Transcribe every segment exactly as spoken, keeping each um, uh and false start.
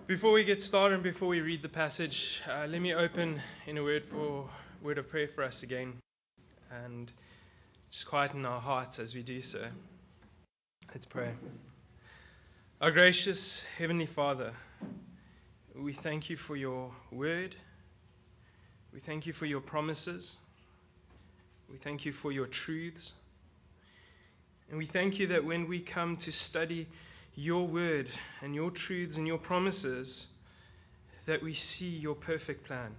Before we get started and before we read the passage, uh, let me open in a word for word of prayer for us again, and just quieten our hearts as we do so. Let's pray. Our gracious Heavenly Father, we thank you for your word. We thank you for your promises. We thank you for your truths. And we thank you that when we come to study your word and your truths and your promises, that we see your perfect plan.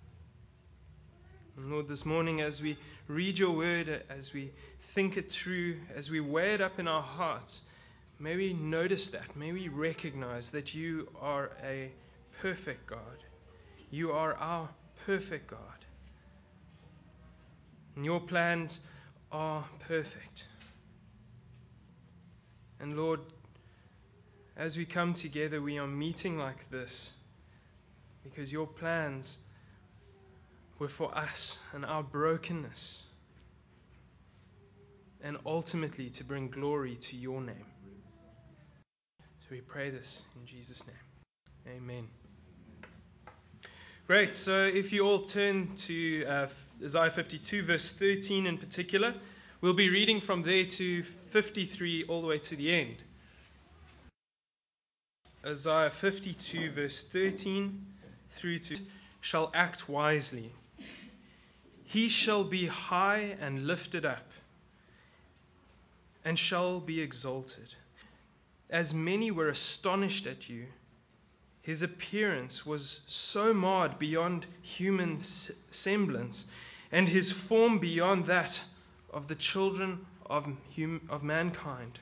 And Lord, this morning as we read your word, as we think it through, as we weigh it up in our hearts, may we notice that, may we recognize that you are a perfect God. You are our perfect God. And your plans are perfect. And Lord, as we come together, we are meeting like this because your plans were for us and our brokenness, and ultimately to bring glory to your name. So we pray this in Jesus' name. Amen. Great. So if you all turn to uh, Isaiah fifty-two, verse thirteen in particular, we'll be reading from there to fifty-three all the way to the end. Isaiah fifty-two, verse thirteen through to shall act wisely. He shall be high and lifted up, and shall be exalted. As many were astonished at you, his appearance was so marred beyond human semblance, and his form beyond that of the children of, hum- of mankind.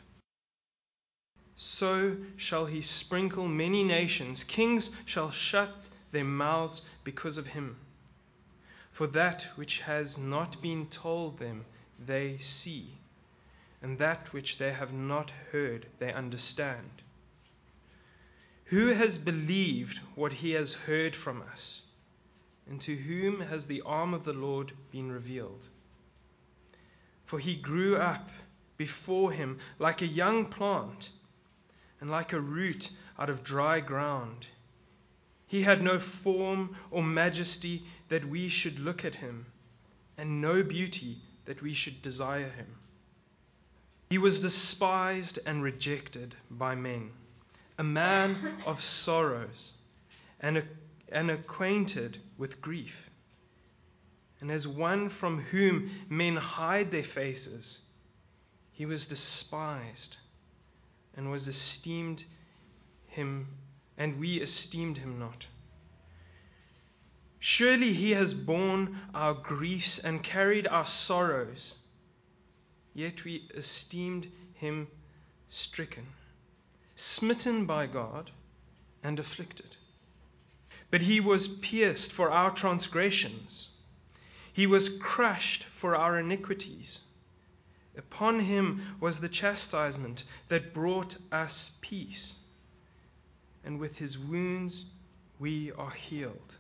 So shall he sprinkle many nations. Kings shall shut their mouths because of him. For that which has not been told them they see, and that which they have not heard they understand. Who has believed what he has heard from us? And to whom has the arm of the Lord been revealed? For he grew up before him like a young plant, and like a root out of dry ground. He had no form or majesty that we should look at him, and no beauty that we should desire him. He was despised and rejected by men, a man of sorrows, and, and acquainted with grief. And as one from whom men hide their faces, he was despised, and was esteemed him, and we esteemed him not. Surely he has borne our griefs and carried our sorrows, yet we esteemed him stricken, smitten by God, and afflicted. But he was pierced for our transgressions. He was crushed for our iniquities. Upon him was the chastisement that brought us peace, and with his wounds we are healed.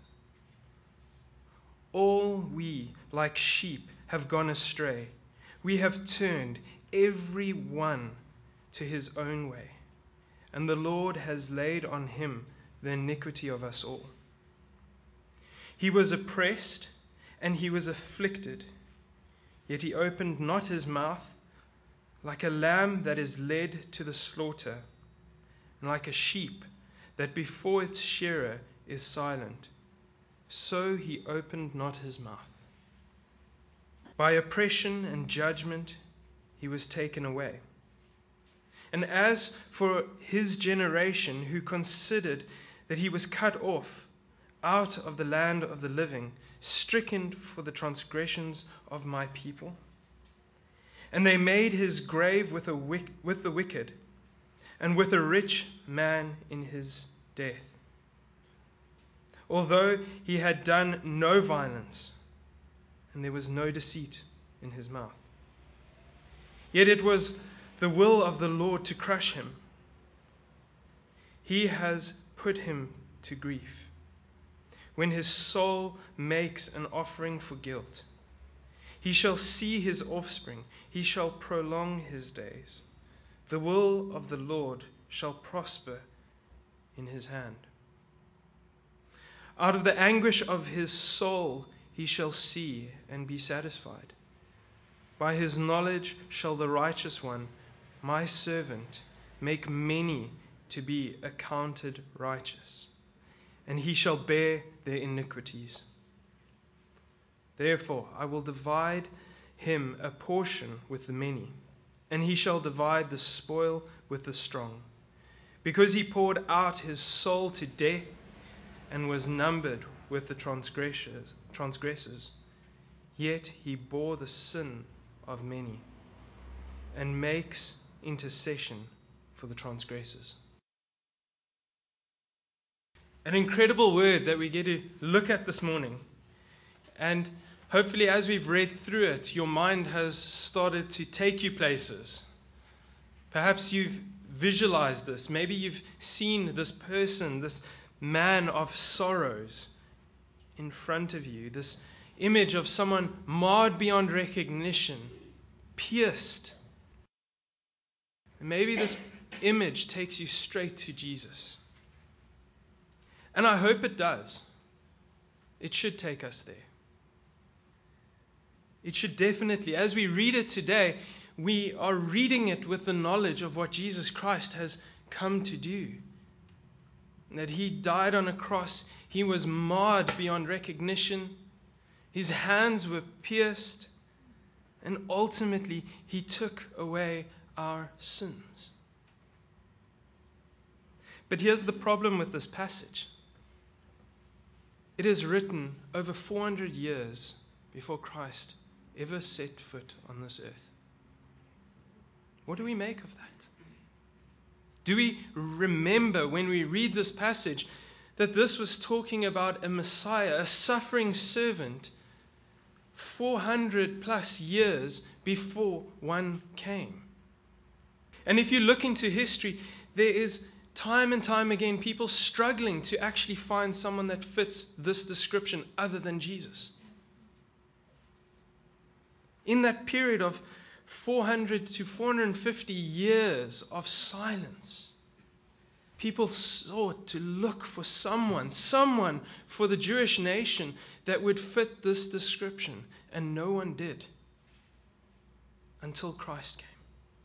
All we, like sheep, have gone astray. We have turned every one to his own way, and the Lord has laid on him the iniquity of us all. He was oppressed and he was afflicted, yet he opened not his mouth. Like a lamb that is led to the slaughter, and like a sheep that before its shearer is silent, so he opened not his mouth. By oppression and judgment he was taken away. And as for his generation, who considered that he was cut off out of the land of the living, stricken for the transgressions of my people, and they made his grave with, a wick, with the wicked, and with a rich man in his death, although he had done no violence, and there was no deceit in his mouth. Yet it was the will of the Lord to crush him. He has put him to grief, when his soul makes an offering for guilt. He shall see his offspring, he shall prolong his days. The will of the Lord shall prosper in his hand. Out of the anguish of his soul he shall see and be satisfied. By his knowledge shall the righteous one, my servant, make many to be accounted righteous, and he shall bear their iniquities. Therefore I will divide him a portion with the many, and he shall divide the spoil with the strong, because he poured out his soul to death and was numbered with the transgressors, transgressors. Yet he bore the sin of many and makes intercession for the transgressors. An incredible word that we get to look at this morning. And hopefully as we've read through it, your mind has started to take you places. Perhaps you've visualized this. Maybe you've seen this person, this man of sorrows in front of you, this image of someone marred beyond recognition, pierced. And maybe this image takes you straight to Jesus. And I hope it does. It should take us there. It should definitely, as we read it today, we are reading it with the knowledge of what Jesus Christ has come to do. That he died on a cross, he was marred beyond recognition, his hands were pierced, and ultimately he took away our sins. But here's the problem with this passage. It is written over four hundred years before Christ ever set foot on this earth. What do we make of that? Do we remember when we read this passage that this was talking about a Messiah, a suffering servant, four hundred plus years before one came? And if you look into history, there is time and time again people struggling to actually find someone that fits this description other than Jesus. In that period of four hundred to four hundred fifty years of silence, people sought to look for someone, someone for the Jewish nation that would fit this description, and no one did until Christ came.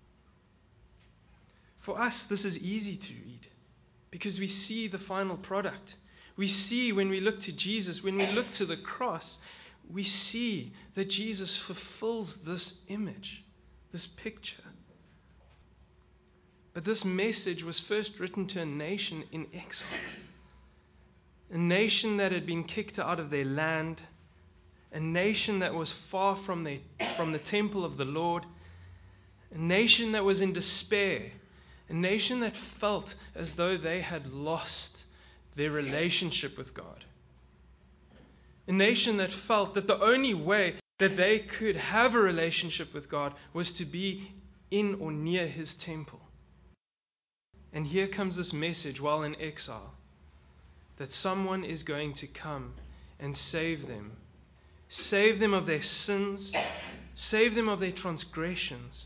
For us, this is easy to read because we see the final product. We see when we look to Jesus, when we look to the cross, we see that Jesus fulfills this image, this picture. But this message was first written to a nation in exile, a nation that had been kicked out of their land, a nation that was far from, their, from the temple of the Lord, a nation that was in despair, a nation that felt as though they had lost their relationship with God. A nation that felt that the only way that they could have a relationship with God was to be in or near his temple. And here comes this message while in exile, that someone is going to come and save them. Save them of their sins, save them of their transgressions.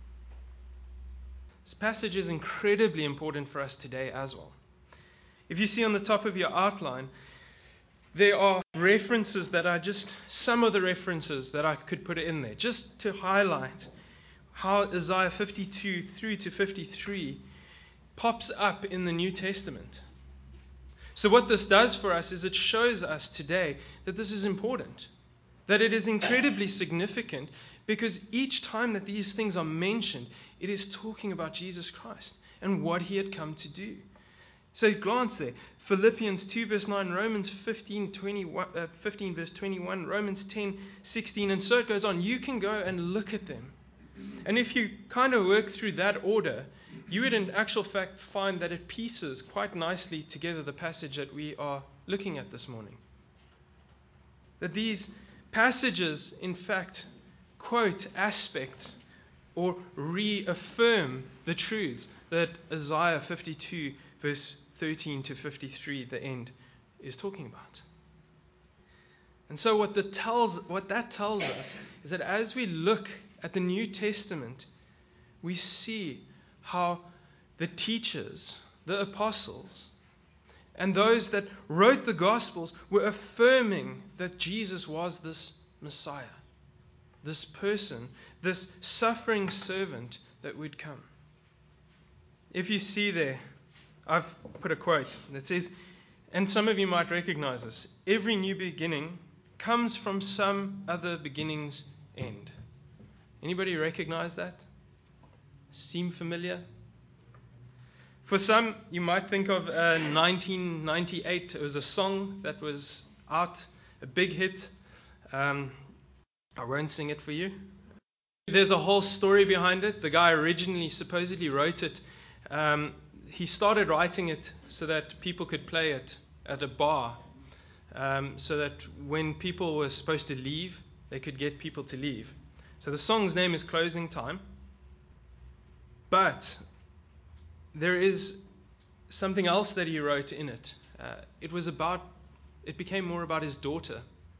This passage is incredibly important for us today as well. If you see on the top of your outline, there are references that are just some of the references that I could put in there, just to highlight how Isaiah fifty-two through to fifty-three pops up in the New Testament. So what this does for us is it shows us today that this is important, that it is incredibly significant, because each time that these things are mentioned, it is talking about Jesus Christ and what he had come to do. So glance there. Philippians two verse nine, Romans fifteen, twenty-one, uh, fifteen verse twenty-one, Romans ten, sixteen, and so it goes on. You can go and look at them. And if you kind of work through that order, you would in actual fact find that it pieces quite nicely together the passage that we are looking at this morning. That these passages, in fact, quote aspects or reaffirm the truths that Isaiah fifty-two verse thirteen to fifty-three, the end, is talking about. And so what that tells, what that tells us is that as we look at the New Testament, we see how the teachers, the apostles, and those that wrote the Gospels were affirming that Jesus was this Messiah, this person, this suffering servant that would come. If you see there, I've put a quote that says, and some of you might recognize this, every new beginning comes from some other beginning's end. Anybody recognize that? Seem familiar? For some, you might think of uh, nineteen ninety-eight. It was a song that was out, a big hit. Um, I won't sing it for you. There's a whole story behind it. The guy originally supposedly wrote it. Um, he started writing it so that people could play it at a bar, um, so that when people were supposed to leave, they could get people to leave. So the song's name is Closing Time. But there is something else that he wrote in it. Uh, it was about, it became more about his daughter.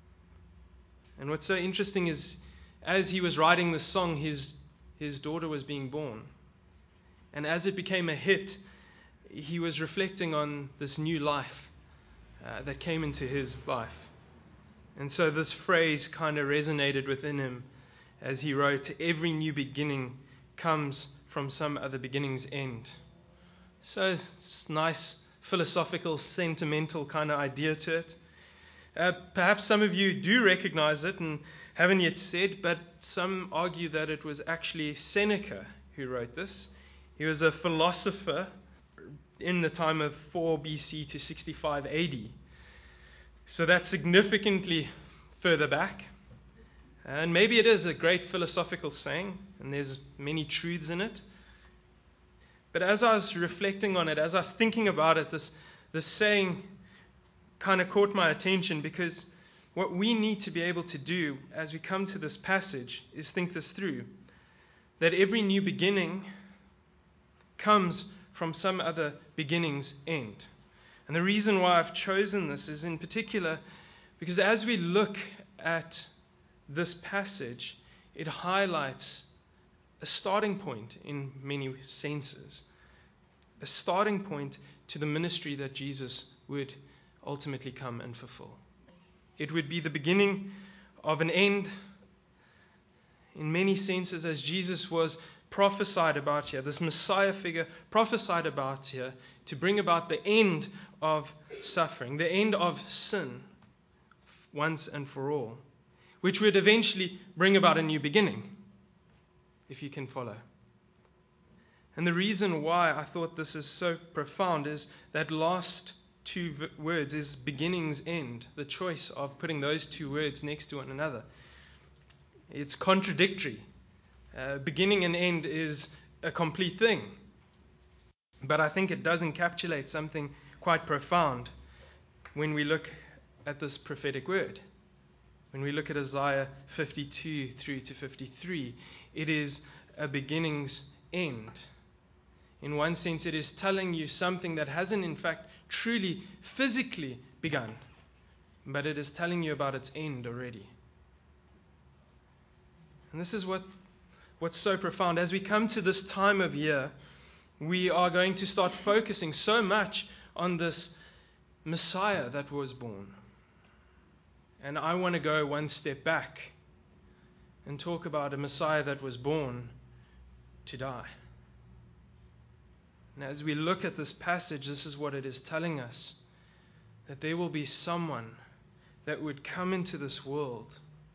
And what's so interesting is, as he was writing this song, his his daughter was being born. And as it became a hit, he was reflecting on this new life uh, that came into his life. And so this phrase kind of resonated within him as he wrote, every new beginning comes from some other beginning's end. So it's nice, philosophical, sentimental kind of idea to it. Uh, perhaps some of you do recognize it and haven't yet said, but some argue that it was actually Seneca who wrote this. He was a philosopher in the time of four B C to sixty-five A D. So that's significantly further back. And maybe it is a great philosophical saying, and there's many truths in it. But as I was reflecting on it, as I was thinking about it, this, this saying kind of caught my attention, because what we need to be able to do as we come to this passage is think this through. That every new beginning comes from some other beginning's end. And the reason why I've chosen this is in particular because as we look at this passage, it highlights a starting point in many senses, a starting point to the ministry that Jesus would ultimately come and fulfill. It would be the beginning of an end in many senses, as Jesus was prophesied about here, this Messiah figure prophesied about here to bring about the end of suffering, the end of sin once and for all, which would eventually bring about a new beginning, if you can follow. And the reason why I thought this is so profound is that last two v- words is beginning's end, the choice of putting those two words next to one another. It's contradictory. Uh, beginning and end is a complete thing. But I think it does encapsulate something quite profound when we look at this prophetic word. When we look at Isaiah fifty-two through to fifty-three, it is a beginning's end. In one sense, it is telling you something that hasn't in fact truly physically begun, but it is telling you about its end already. And this is what what's so profound. As we come to this time of year, we are going to start focusing so much on this Messiah that was born. And I want to go one step back and talk about a Messiah that was born to die. And as we look at this passage, this is what it is telling us, that there will be someone that would come into this world,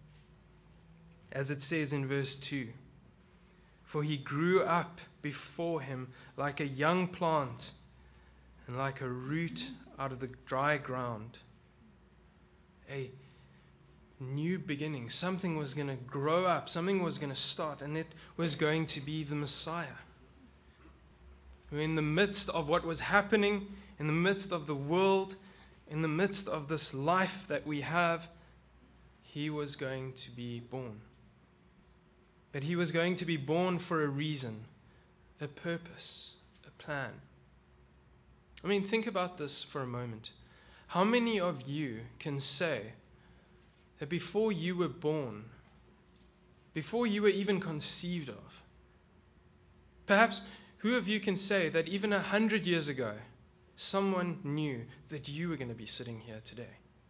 as it says in verse two. For he grew up before him like a young plant and like a root out of the dry ground. A new beginning. Something was going to grow up. Something was going to start, and it was going to be the Messiah. In the midst of what was happening, in the midst of the world, in the midst of this life that we have, he was going to be born. But he was going to be born for a reason, a purpose, a plan. I mean, think about this for a moment. How many of you can say that before you were born, before you were even conceived of, perhaps who of you can say that even a hundred years ago, someone knew that you were going to be sitting here today.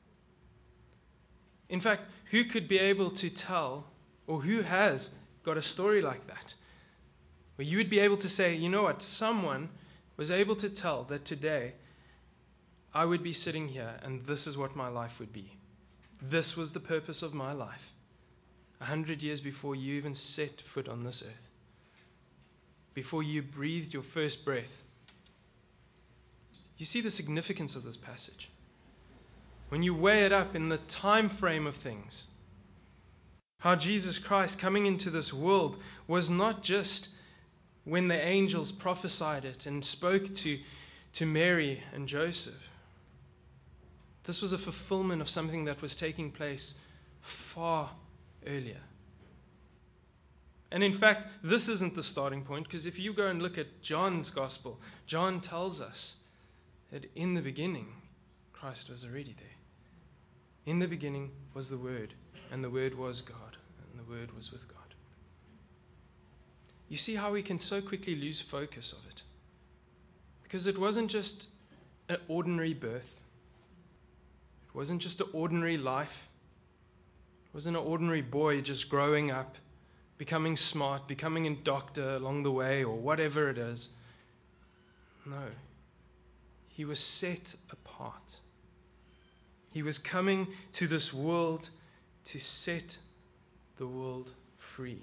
In fact, who could be able to tell, or who has got a story like that, where you would be able to say, you know what, someone was able to tell that today I would be sitting here and this is what my life would be. This was the purpose of my life. A hundred years before you even set foot on this earth. Before you breathed your first breath. You see the significance of this passage. When you weigh it up in the time frame of things. How Jesus Christ coming into this world was not just when the angels prophesied it and spoke to, to Mary and Joseph. This was a fulfillment of something that was taking place far earlier. And in fact, this isn't the starting point, because if you go and look at John's Gospel, John tells us that in the beginning, Christ was already there. In the beginning was the Word, and the Word was God, and the Word was with God. You see how we can so quickly lose focus of it? Because it wasn't just an ordinary birth. It wasn't just an ordinary life. It wasn't an ordinary boy just growing up, becoming smart, becoming a doctor along the way, or whatever it is. No. He was set apart. He was coming to this world to set the world free.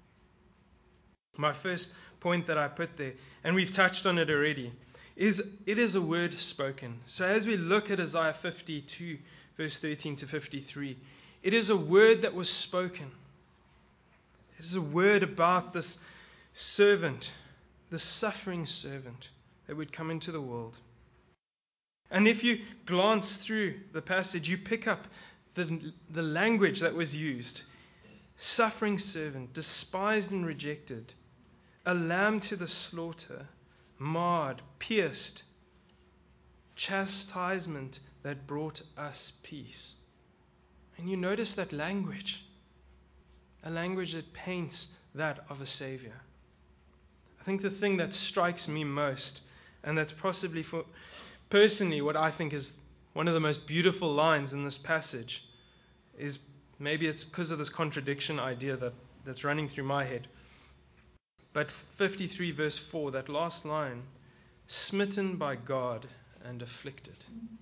My first point that I put there, and we've touched on it already, is it is a word spoken. So as we look at Isaiah fifty-two, verse thirteen to fifty-three, it is a word that was spoken. It is a word about this servant, the suffering servant that would come into the world. And if you glance through the passage, you pick up the, the language that was used. Suffering servant, despised and rejected, a lamb to the slaughter, marred, pierced, chastisement that brought us peace. And you notice that language, a language that paints that of a Savior. I think the thing that strikes me most, and that's possibly for personally what I think is one of the most beautiful lines in this passage, is maybe it's because of this contradiction idea that, that's running through my head. But fifty-three verse four, that last line, smitten by God and afflicted.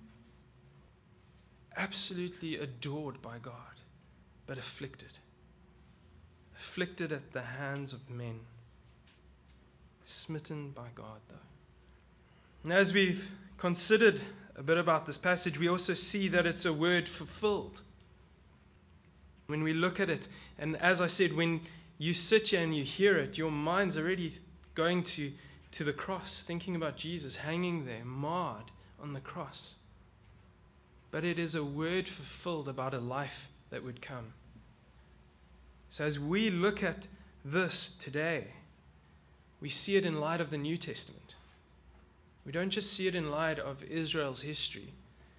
Absolutely adored by God, but afflicted. Afflicted at the hands of men. Smitten by God, though. And as we've considered a bit about this passage, we also see that it's a word fulfilled. When we look at it, and as I said, when you sit here and you hear it, your mind's already going to, to the cross, thinking about Jesus hanging there, marred on the cross. But it is a word fulfilled about a life that would come. So as we look at this today, we see it in light of the New Testament. We don't just see it in light of Israel's history,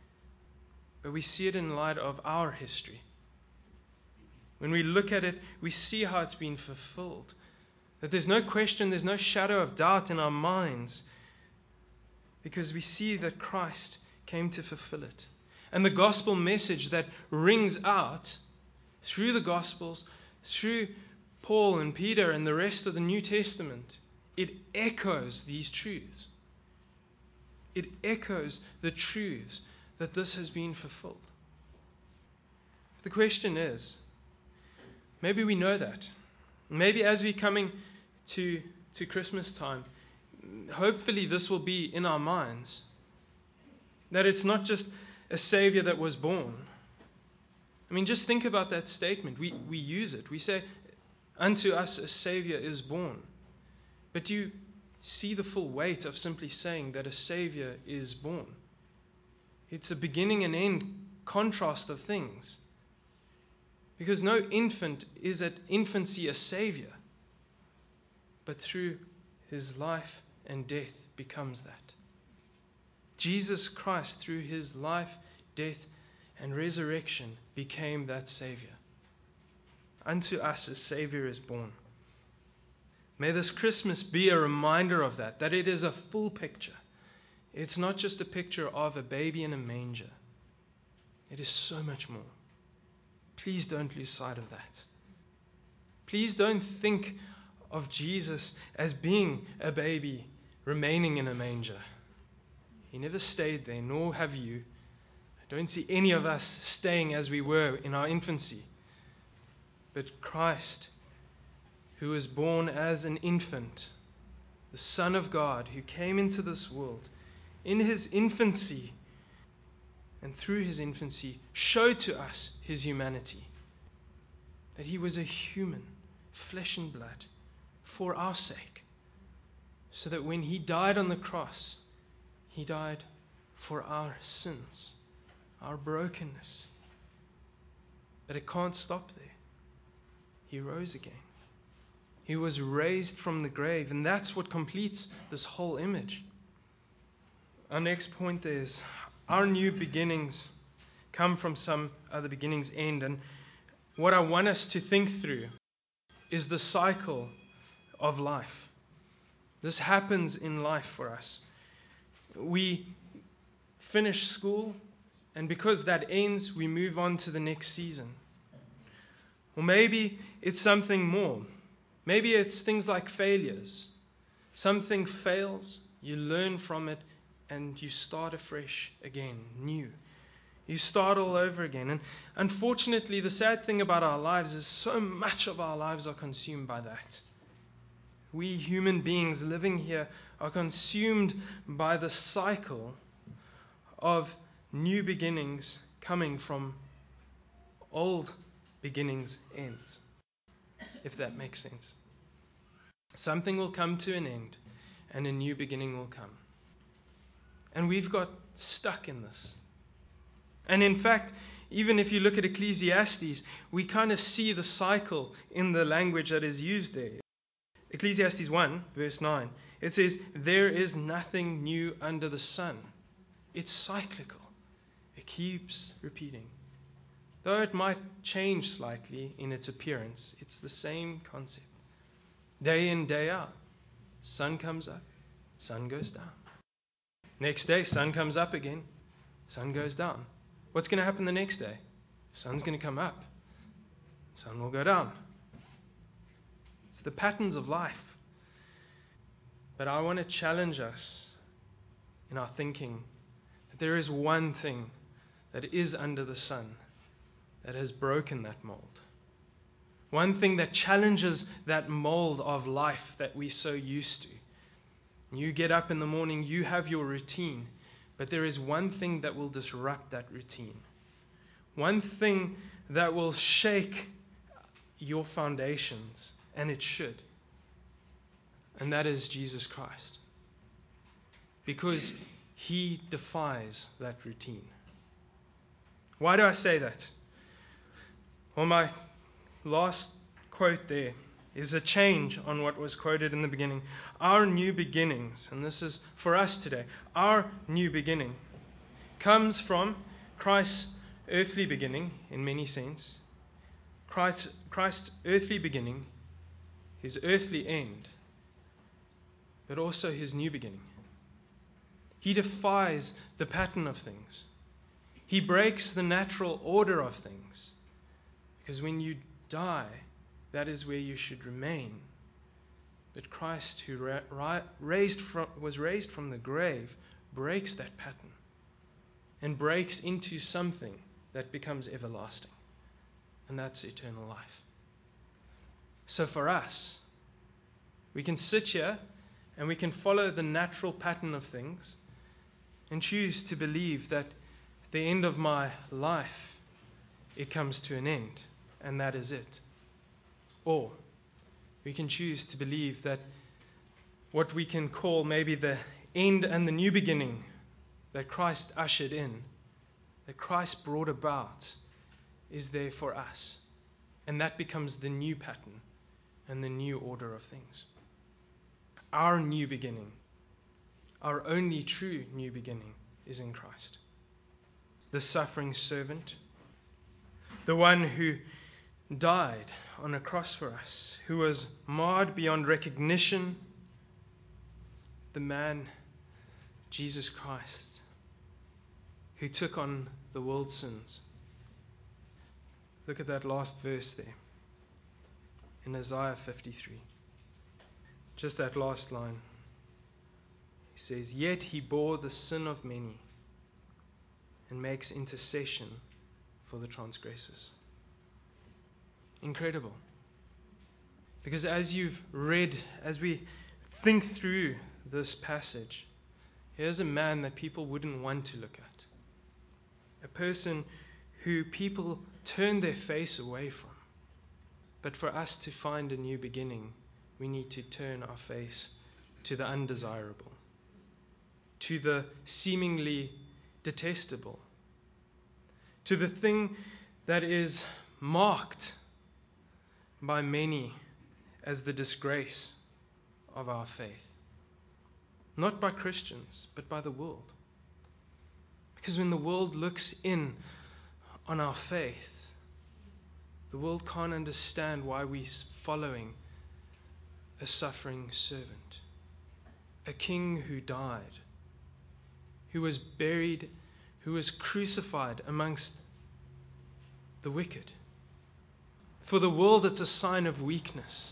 but we see it in light of our history. When we look at it, we see how it's been fulfilled. That there's no question, there's no shadow of doubt in our minds, because we see that Christ came to fulfill it. And the gospel message that rings out through the Gospels, through Paul and Peter and the rest of the New Testament, it echoes these truths. It echoes the truths that this has been fulfilled. The question is, maybe we know that. Maybe as we're coming to, to Christmas time, hopefully this will be in our minds. That it's not just a Savior that was born. I mean, just think about that statement. We, we use it. We say, unto us a Savior is born. But do you see the full weight of simply saying that a Savior is born? It's a beginning and end contrast of things. Because no infant is at infancy a Savior, but through his life and death becomes that. Jesus Christ, through his life, death, and resurrection, became that Savior. Unto us a Savior is born. May this Christmas be a reminder of that, that it is a full picture. It's not just a picture of a baby in a manger. It is so much more. Please don't lose sight of that. Please don't think of Jesus as being a baby remaining in a manger. He never stayed there, nor have you. I don't see any of us staying as we were in our infancy. But Christ, who was born as an infant, the Son of God, who came into this world in his infancy, and through his infancy showed to us his humanity, that he was a human, flesh and blood, for our sake, so that when he died on the cross, he died for our sins, our brokenness. But it can't stop there. He rose again. He was raised from the grave, and that's what completes this whole image. Our next point is our new beginnings come from some other beginnings end. And what I want us to think through is the cycle of life. This happens in life for us. We finish school, and because that ends, we move on to the next season. Or maybe it's something more. Maybe it's things like failures. Something fails, you learn from it, and you start afresh again, new. You start all over again. And unfortunately, the sad thing about our lives is so much of our lives are consumed by that. We human beings living here are consumed by the cycle of new beginnings coming from old beginnings' ends, if that makes sense. Something will come to an end, and a new beginning will come. And we've got stuck in this. And in fact, even if you look at Ecclesiastes, we kind of see the cycle in the language that is used there. Ecclesiastes one, verse nine, it says, "There is nothing new under the sun." It's cyclical. It keeps repeating. Though it might change slightly in its appearance, it's the same concept. Day in, day out. Sun comes up, sun goes down. Next day, sun comes up again, sun goes down. What's going to happen the next day? Sun's going to come up, sun will go down. It's the patterns of life. But I want to challenge us in our thinking that there is one thing that is under the sun that has broken that mold. One thing that challenges that mold of life that we're so used to. You get up in the morning, you have your routine, but there is one thing that will disrupt that routine. One thing that will shake your foundations, and it should. And that is Jesus Christ. Because he defies that routine. Why do I say that? Well, my last quote there is a change on what was quoted in the beginning. Our new beginnings, and this is for us today, our new beginning comes from Christ's earthly beginning in many sense. Christ, Christ's earthly beginning, his earthly end, but also his new beginning. He defies the pattern of things. He breaks the natural order of things. Because when you die, that is where you should remain. But Christ, who ra- ra- raised from, was raised from the grave, breaks that pattern and breaks into something that becomes everlasting. And that's eternal life. So for us, we can sit here and we can follow the natural pattern of things and choose to believe that at the end of my life, it comes to an end, and that is it. Or we can choose to believe that what we can call maybe the end and the new beginning that Christ ushered in, that Christ brought about, is there for us. And that becomes the new pattern and the new order of things. Our new beginning, our only true new beginning, is in Christ. The suffering servant, the one who died on a cross for us, who was marred beyond recognition, the man, Jesus Christ, who took on the world's sins. Look at that last verse there in Isaiah fifty-three. Just that last line. He says, "Yet he bore the sin of many and makes intercession for the transgressors." Incredible. Because as you've read, as we think through this passage, here's a man that people wouldn't want to look at. A person who people turn their face away from. But for us to find a new beginning, we need to turn our face to the undesirable, to the seemingly detestable, to the thing that is marked by many as the disgrace of our faith. Not by Christians, but by the world. Because when the world looks in on our faith, the world can't understand why we're following a suffering servant, a king who died, who was buried, who was crucified amongst the wicked. For the world, it's a sign of weakness.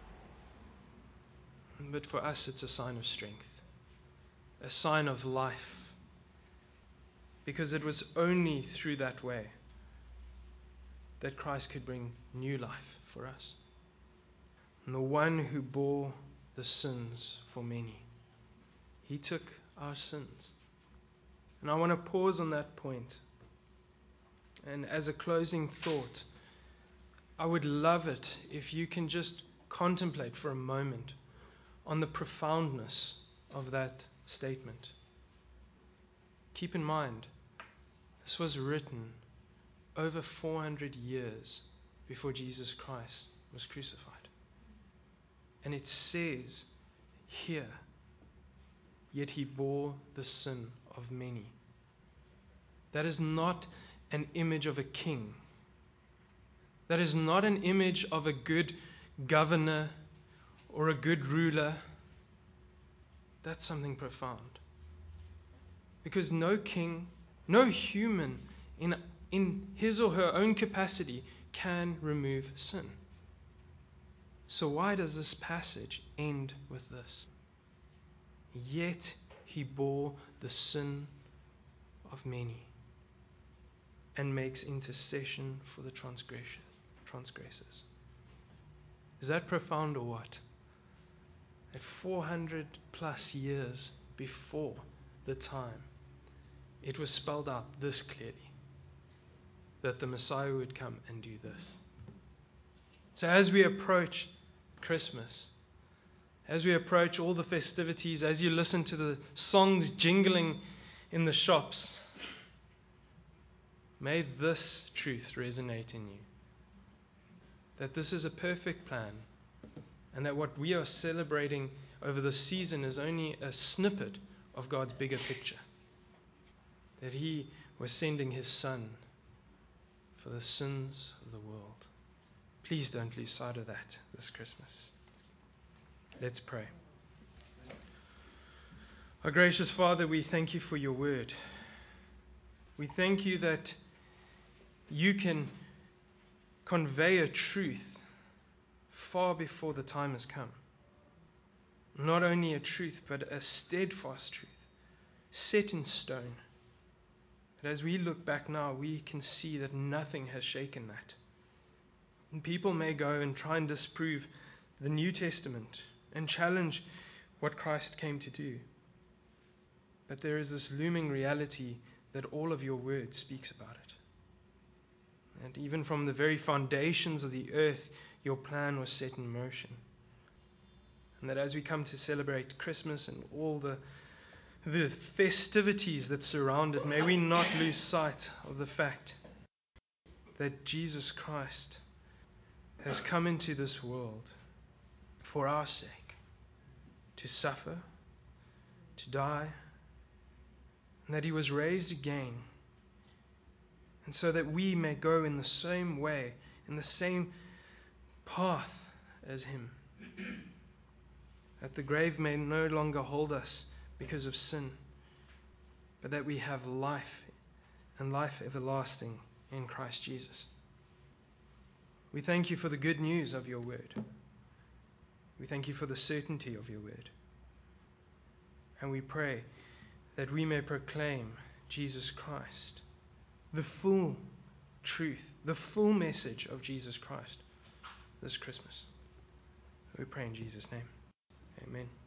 But for us, it's a sign of strength, a sign of life. Because it was only through that way that Christ could bring new life for us. And the one who bore the sins for many, he took our sins. And I want to pause on that point. And as a closing thought, I would love it if you can just contemplate for a moment on the profoundness of that statement. Keep in mind, this was written over four hundred years before Jesus Christ was crucified. And it says here, yet he bore the sin of many. That is not an image of a king. That is not an image of a good governor or a good ruler. That's something profound. Because no king, no human in, in his or her own capacity can remove sin. So why does this passage end with this? Yet he bore the sin of many and makes intercession for the transgression, transgressors. Is that profound or what? At four hundred plus years before the time, it was spelled out this clearly that the Messiah would come and do this. So as we approach Christmas, as we approach all the festivities, as you listen to the songs jingling in the shops, may this truth resonate in you. That this is a perfect plan, and that what we are celebrating over the season is only a snippet of God's bigger picture. That He was sending His Son for the sins of the world. Please don't lose sight of that this Christmas. Let's pray. Our gracious Father, we thank you for your word. We thank you that you can convey a truth far before the time has come. Not only a truth, but a steadfast truth, set in stone. But as we look back now, we can see that nothing has shaken that. And people may go and try and disprove the New Testament and challenge what Christ came to do. But there is this looming reality that all of your word speaks about it. And even from the very foundations of the earth, your plan was set in motion. And that as we come to celebrate Christmas and all the, the festivities that surround it, may we not lose sight of the fact that Jesus Christ has come into this world for our sake, to suffer, to die, and that He was raised again, and so that we may go in the same way, in the same path as Him. That the grave may no longer hold us because of sin, but that we have life and life everlasting in Christ Jesus. We thank you for the good news of your word. We thank you for the certainty of your word. And we pray that we may proclaim Jesus Christ, the full truth, the full message of Jesus Christ this Christmas. We pray in Jesus' name. Amen.